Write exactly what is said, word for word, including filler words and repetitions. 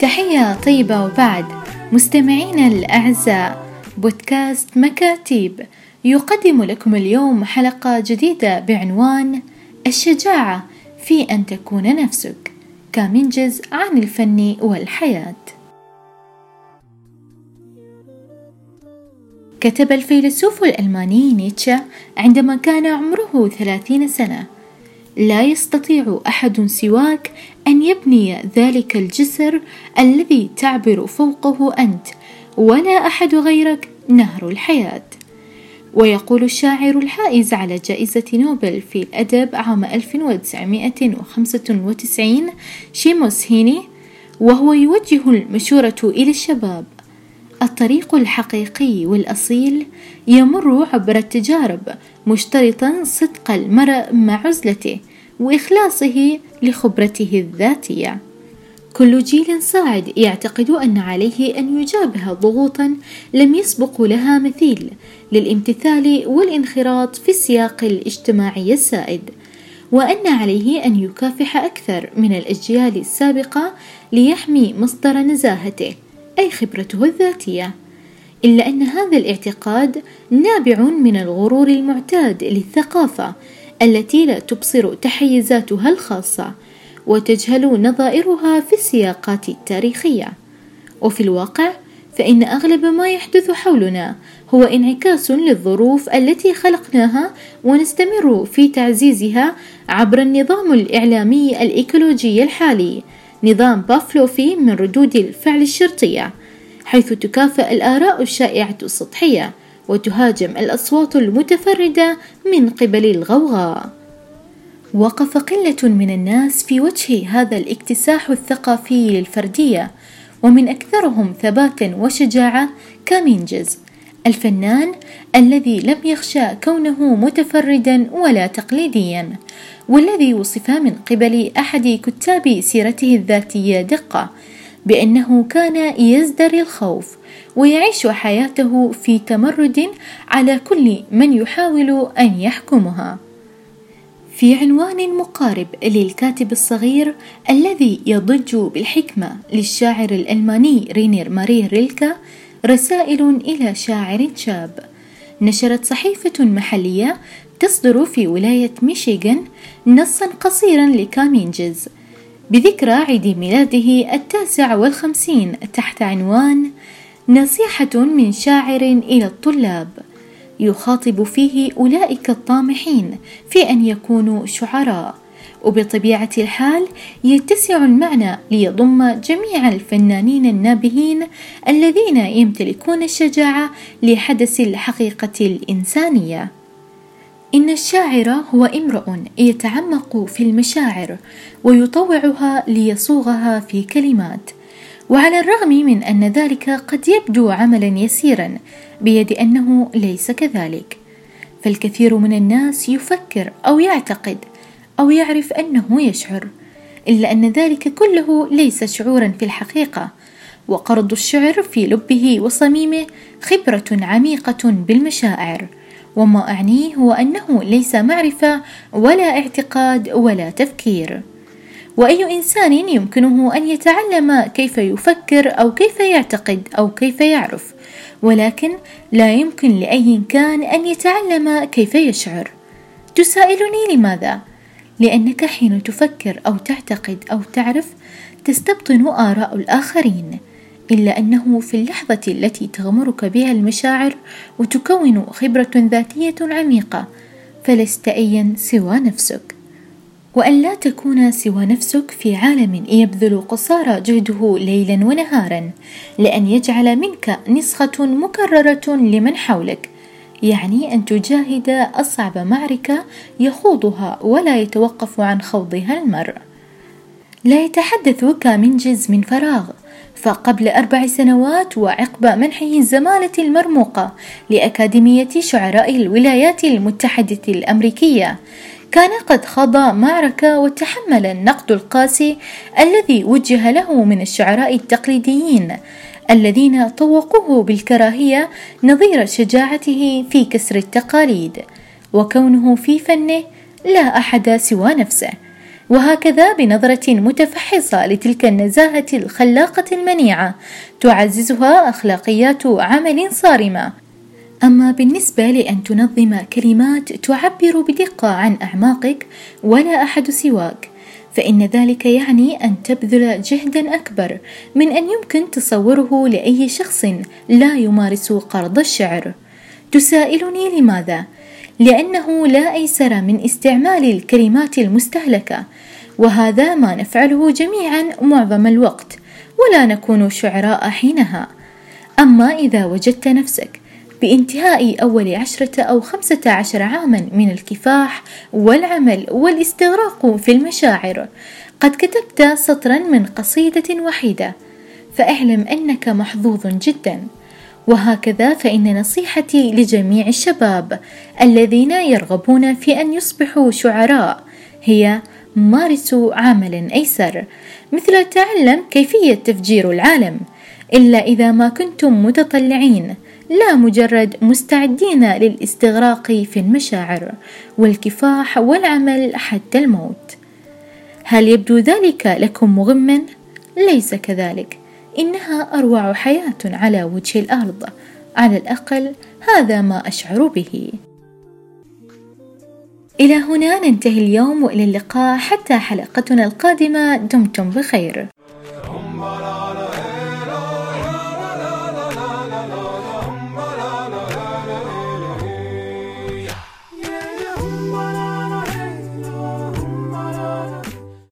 تحية طيبة وبعد مستمعينا الأعزاء، بودكاست مكاتيب يقدم لكم اليوم حلقة جديدة بعنوان الشجاعة في أن تكون نفسك، كمنجز عن الفن والحياة. كتب الفيلسوف الألماني نيتشه عندما كان عمره ثلاثين سنة: لا يستطيع أحد سواك أن يبني ذلك الجسر الذي تعبر فوقه أنت، ولا أحد غيرك نهر الحياة. ويقول الشاعر الحائز على جائزة نوبل في الأدب عام ألف وتسعمائة وخمسة وتسعين شيموس هيني، وهو يوجه المشورة إلى الشباب: الطريق الحقيقي والأصيل يمر عبر التجارب، مشترطا صدق المرء مع عزلته وإخلاصه لخبرته الذاتية. كل جيل صاعد يعتقد أن عليه أن يجابه ضغوطا لم يسبق لها مثيل للامتثال والانخراط في السياق الاجتماعي السائد، وأن عليه أن يكافح أكثر من الأجيال السابقة ليحمي مصدر نزاهته أي خبرته الذاتية. إلا أن هذا الاعتقاد نابع من الغرور المعتاد للثقافة التي لا تبصر تحيزاتها الخاصة وتجهل نظائرها في السياقات التاريخية. وفي الواقع فإن أغلب ما يحدث حولنا هو انعكاس للظروف التي خلقناها ونستمر في تعزيزها عبر النظام الإعلامي الإيكولوجي الحالي، نظام بافلوفي من ردود الفعل الشرطية، حيث تكافئ الآراء الشائعة السطحية وتهاجم الأصوات المتفردة من قبل الغوغاء. وقف قلة من الناس في وجه هذا الاكتساح الثقافي للفردية، ومن أكثرهم ثباتا وشجاعة كمنجز، الفنان الذي لم يخشى كونه متفردا ولا تقليديا، والذي وصف من قبل أحد كتاب سيرته الذاتية دقة بأنه كان يزدري الخوف ويعيش حياته في تمرد على كل من يحاول أن يحكمها. في عنوان مقارب للكاتب الصغير الذي يضج بالحكمة للشاعر الألماني رينير ماري ريلكا، رسائل إلى شاعر شاب، نشرت صحيفة محلية تصدر في ولاية ميشيغان نصا قصيرا لكامينجز بذكرى عيد ميلاده التاسع والخمسين تحت عنوان نصيحة من شاعر إلى الطلاب، يخاطب فيه أولئك الطامحين في أن يكونوا شعراء. وبطبيعة الحال يتسع المعنى ليضم جميع الفنانين النابهين الذين يمتلكون الشجاعة لحدث الحقيقة الإنسانية. إن الشاعر هو امرؤ يتعمق في المشاعر ويطوعها ليصوغها في كلمات، وعلى الرغم من أن ذلك قد يبدو عملا يسيرا بيد أنه ليس كذلك، فالكثير من الناس يفكر أو يعتقد أو يعرف أنه يشعر، إلا أن ذلك كله ليس شعورا في الحقيقة، وقرض الشعر في لبه وصميمه خبرة عميقة بالمشاعر. وما أعنيه هو أنه ليس معرفة ولا اعتقاد ولا تفكير. وأي إنسان يمكنه أن يتعلم كيف يفكر أو كيف يعتقد أو كيف يعرف، ولكن لا يمكن لأي كان أن يتعلم كيف يشعر. تسائلني لماذا؟ لأنك حين تفكر أو تعتقد أو تعرف تستبطن آراء الآخرين، إلا أنه في اللحظة التي تغمرك بها المشاعر وتكون خبرة ذاتية عميقة فلست أيا سوى نفسك. وأن لا تكون سوى نفسك في عالم يبذل قصارى جهده ليلا ونهارا لأن يجعل منك نسخة مكررة لمن حولك، يعني أن تجاهد أصعب معركة يخوضها ولا يتوقف عن خوضها المرء. لا يتحدث كامينجز من فراغ، فقبل أربع سنوات وعقب منحه الزمالة المرموقة لأكاديمية شعراء الولايات المتحدة الأمريكية كان قد خاض معركة وتحمل النقد القاسي الذي وجه له من الشعراء التقليديين الذين طوقوه بالكراهية نظير شجاعته في كسر التقاليد وكونه في فنه لا أحد سوى نفسه، وهكذا بنظرة متفحصة لتلك النزاهة الخلاقة المنيعة تعززها أخلاقيات عمل صارمة. أما بالنسبة لأن تنظم كلمات تعبر بدقة عن أعماقك ولا أحد سواك، فإن ذلك يعني أن تبذل جهدا أكبر من أن يمكن تصوره لأي شخص لا يمارس قرض الشعر. تسائلني لماذا؟ لأنه لا أيسر من استعمال الكلمات المستهلكة، وهذا ما نفعله جميعا معظم الوقت، ولا نكون شعراء حينها. أما إذا وجدت نفسك بانتهاء أول عشرة أو خمسة عشر عاما من الكفاح والعمل والاستغراق في المشاعر قد كتبت سطرا من قصيدة وحيدة، فاعلم أنك محظوظ جدا. وهكذا فإن نصيحتي لجميع الشباب الذين يرغبون في أن يصبحوا شعراء هي: مارسوا عملا أيسر، مثل تعلم كيفية تفجير العالم، إلا إذا ما كنتم متطلعين، لا مجرد مستعدين للاستغراق في المشاعر والكفاح والعمل حتى الموت. هل يبدو ذلك لكم مغما؟ ليس كذلك، إنها أروع حياة على وجه الأرض، على الأقل هذا ما أشعر به. إلى هنا ننتهي اليوم، وإلى اللقاء حتى حلقتنا القادمة. دمتم بخير.